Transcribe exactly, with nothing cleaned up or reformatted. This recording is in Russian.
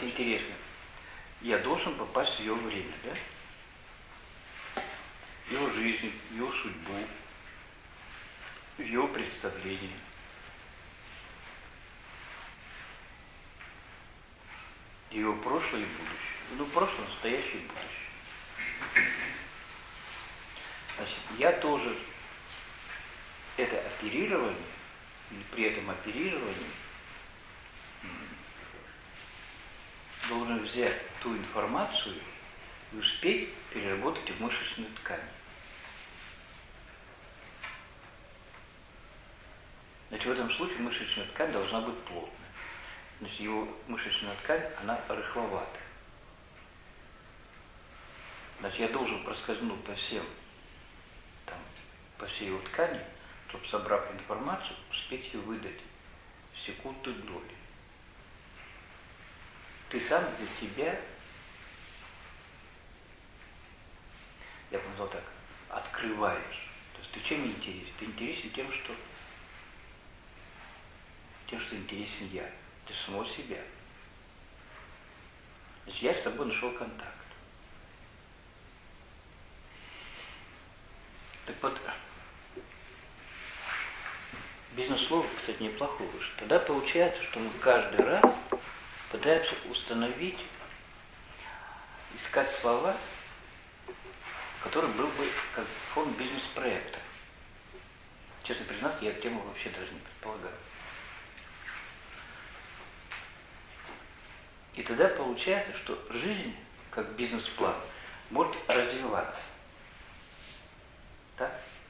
Самое интересное, я должен попасть в ее время, да? В ее жизнь, в ее судьбу, в ее представление. Ее прошлое и будущее. Ну, прошлое, настоящее и будущее. Значит, я тоже это оперирование, или при этом оперировании должен взять ту информацию и успеть переработать в мышечную ткань. Значит, в этом случае мышечная ткань должна быть плотной. Значит, его мышечная ткань, она рыхловата. Значит, я должен проскользнуть по всем, там, по всей его ткани, чтобы, собрав информацию, успеть ее выдать в секунду доли. Ты сам для себя, я бы назвал так, открываешь. То есть ты чем интересен? Ты интересен тем, что тем, что интересен я. Для самого себя. Значит, я с тобой нашел контакт. Так вот, бизнес-слово, кстати, неплохое вышло. Тогда получается, что мы каждый раз пытаемся установить, искать слова, которые был бы как форма бизнес-проекта. Честно признаться, я эту тему вообще даже не предполагаю. И тогда получается, что жизнь, как бизнес-план, может развиваться.